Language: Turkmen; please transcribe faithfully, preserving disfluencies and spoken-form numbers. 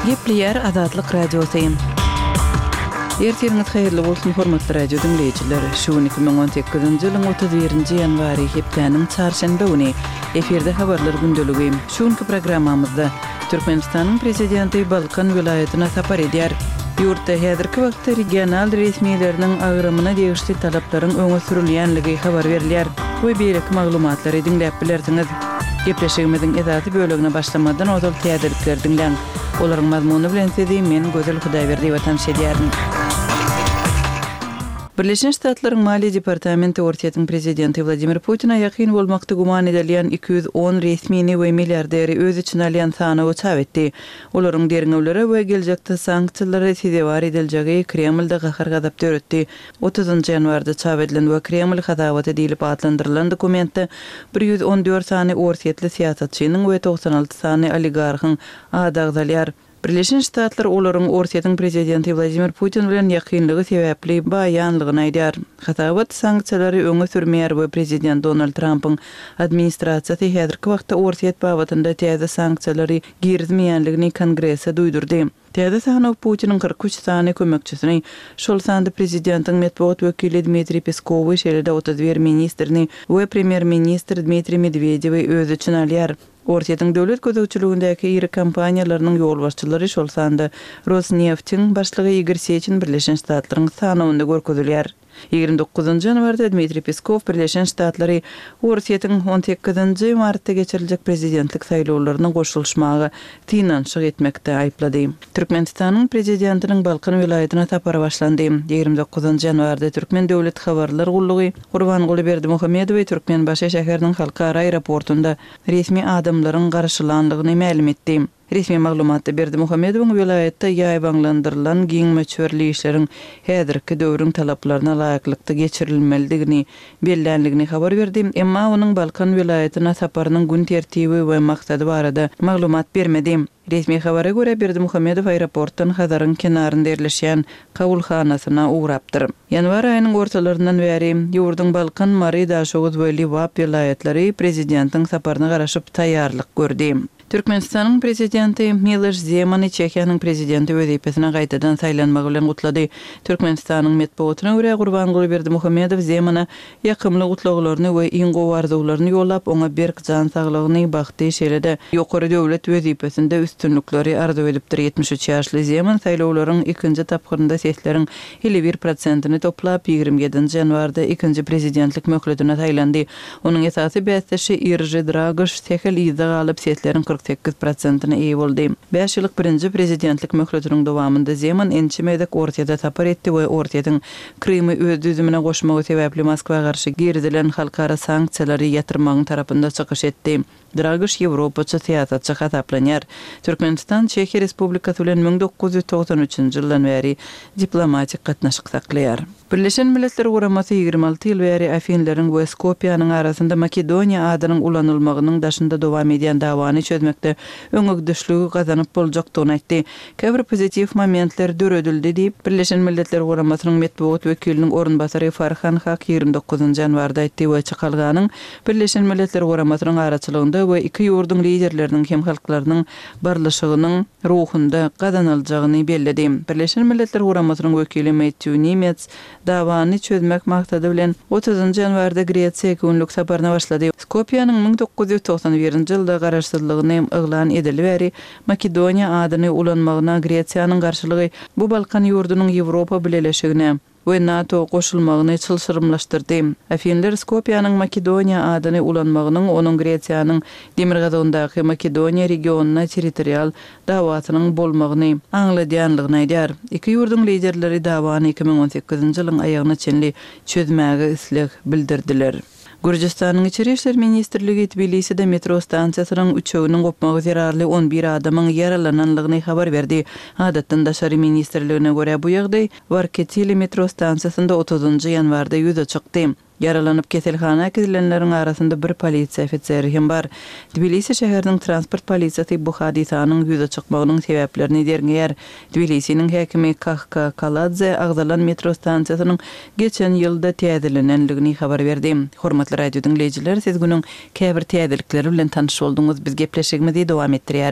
Gepleyer Azatlyk Radiosyň. Ertirňiz haýyrly bolsun hormatly radio dinleýijileri. Şu iki bin on sekizinji ýylyň otuz birinji ýanwary hepdeniň çarşamba güni eferde habarlar gündeligi. Şuňky programmamyzda Türkmenistanyň prezidenti Balkan vilayatyna sapar edýär. Ýurtda häzirki wagtda regional resmiýetleriniň aýrymyna degişli talaplaryň öňe sürilýänligi habar berilýär. Bu beýleki maglumatlary dinläp bilersiňiz. Gepleşigimiziň ezaty bölügine başlamadan ozal täzelikler dinleň. Olaryň mazmuny bilen sizi men Gözel Hudaýberdiýewa tanış edýärim. Birleşen Ştatlaryň Maliýe Departamenti Ortiýatyň prezidenti Vladimir Putina ýakyn bolmakda guman edilýän iki yüz on resmini we milliarderi öz için alýan sanawy çap etdi. Olaryň derňewleri we geljekde sanksiýalary sidebar ediljegi Kremlde gahar gazap töretdi. otuzunji ýanwarda çap edilen we Kreml hadawaty diýilip adlandyrylan dokumentde bir yüz on dört sany ortiýatly siýasatçynyň we toksan alty sany oligarhyň adagdalýar. Birleşen Ştatlar olaryň ortiýatyň prezidenti Vladimir Putin bilen ýakynlygy sebäpli baýanlygyny aýdýar. Hatawat sanksiýalary öňe sürmeýär we prezident Donald Trumpyň administrasiýasy häzirki wagtda ortiýat babatynda täze sanksiýalary girizmeýänligini kongresse duýdurdy. Täze sanaw Putiniň kırk üç sany kömekçisini, şol sanda prezidentiň medeniýet wekili Dmitri Peskow şeýle otuz bir ministrini we premier ministr Dmitri Medvedewi öz için alýar. Ortiýatyň döwlet gözegçiligindäki iri kompaniýalarynyň ýolbaşçylary şol sanda Rosneft'in başlygy Igor Sechin Birleşen Ştatlaryň sanawynda görkezilýär. ýygrimi dokuzunji ýanwarda Dmitri Peskov Birleşen Ştatlary Ortiýatyň on sekizinji martda geçiriljek prezidentlik saýlawlaryna goşulmagy tynançyk etmekde aýplady. Türkmenistanyň prezidentiniň Balkan vilayatyna tapary başlandy. ýygrimi dokuzunji ýanwarda Türkmen döwlet habarlar gullugy Gurbanguly Berdimuhammedow Türkmenbaşy şäheriniň halkara aeroportunda resmi adamlaryň garşylandygyny ma'lum etdi. Resmi maglumatda Berdimuhammedowyň vilayatda ýaýbanlandyrylan giňmeçwerli işleriň häzirki döwrüň talaplaryna laýyklykda geçirilmeligini bellenligini habar berdi. Emma onuň Balkan vilayatyna saparynyň gün tertibi we maksady barada maglumat bermedi. Resmi habara göre Berdimuhammedow aeroportdan Hazaryň kenarynda ýerleşýän kabulhanasyna ugrapdyr. Ýanwar aýynyň ortalaryndan bäri ýurduň Balkan Mary Daşow we Liwap vilayatlary prezidentiň saparyna garaşyp taýýarlyk gördi. Türkmenistanyň prezidenti Miloš Zeman Çekiýanyň prezidenti wezipesine gaýtadan saýlanmagy bilen gutlady. Türkmenistanyň medeniýetyne görä Gurbanguly Berdimuhammedow Zemana ýakymly gutlaglaryny we iň gowardyklaryny ýollap oňa berk jan saglygyny bagty şeýlede ýokary döwlet wezipesinde üstünlikleri arzu edipdir. ýetmiş üç ýaşly Zeman saýlawlaryň ikinji tapgyrynda sesleriň elli bir prosentini toplap ýygrimi ýedinji ýanwarda ikinji prezidentlik möhletine saýlandy. Onuň esasy bäsdeşi Irji Dragiš sekil ýyzda galyp sesleriň kırk sekiz prosentini eý boldy. beş ýyllyk birinji prezidentlik möhletiniň dowamynda Zeman ençimedek ortiýada tapar etdi we ortiýatyň Krymy öz düzümine goşmagy sebäpli Moskwa garşy girdilen halkara sanksiýalary ýatyrmagyň tarapynda çykyş etdi. Dragiš Ýewropaça siýasatçy hasaplanýar. Türkmenistan Çekiýa Respublikasy bilen bin dokuz yüz toksan üçinji ýyldan bäri diplomatik gatnaşyk saklaýar. Birleşen Milletler Guramasy ýygrimi alty ýyl bäri Afinleriň we Skopýanyň arasynda Makedoniýa adynyň ulanylmagynyň daşynda dowam edýän dawany çözmekde öňüňdüşligi gazanyp boljakdygyny aýtdy. Käbir pozitiv momentler döredildi diýip Birleşen Milletler Guramasynyň medeniýet wekiliniň orunbasary Farhan Haq ýygrimi dokuzunji ýanwarda aýtdy we çykalganyň Birleşen Milletler Guramasynyň araçylygynda we iki ýurdun liderleriniň hem halklarynyň barlaşygynyň ruhunda gazanyljagyny belledi. Birleşen Milletler Guramasynyň wekili Matthew Nimitz dawany çözmek maksady bilen otuzunji ýanwarda Gretsiýa günlük saparyna başlady. Skopýanyň bin dokuz yüz toksan birinji ýylda garaşsyzlygyny yglan edilýär. Makedoniýa adyny ulanmagyna Gretsiýanyň garşylygy bu Balkan ýurdunyň Ýewropa bileşigine we NATO goşulmagyny çylşyrymlaşdyrdy. Afinler Skopýanyň Makedoniýa adyny ulanmagynyň onuň Gretsiýanyň Demirgazondaky Makedoniýa regionuna territorial dawatynyň bolmagyny aňladýanlygyny aýdýar. Iki ýurdun liderleri dawany iki bin on sekizinji ýylyň aýagyna çenli çözmäge isleg bildirdiler. Gürjistanyň Içeri işler ministrligi Tbiliside metro stansiýasynyň üçeginiň gopmagy zerarly on bir adamyň yaralananlygyny habar berdi. Adatdan daşary ministrligine görä bu ýagdaý Varketili metro stansiýasynda otuzunji ýanwarda ýüze çykdy. Yaralanyp keselhana kizilenleriň arasynda bir polisiýa ofiseri hem bar. Tbilisi şäheriniň transport polisiýasy bu hadisanyň ýüze çykmagynyň sebäplerini derňär. Tbilisiň häkimi Kahka Kaladze agdalan metro stansiýasynyň geçen ýylda täzelenenligini habar berdi. Hormatly radio dinleýijiler, siz günüň käbir täzelikleri bilen tanyş bolduňyz. Biz gepleşigimizi dowam etdirýär.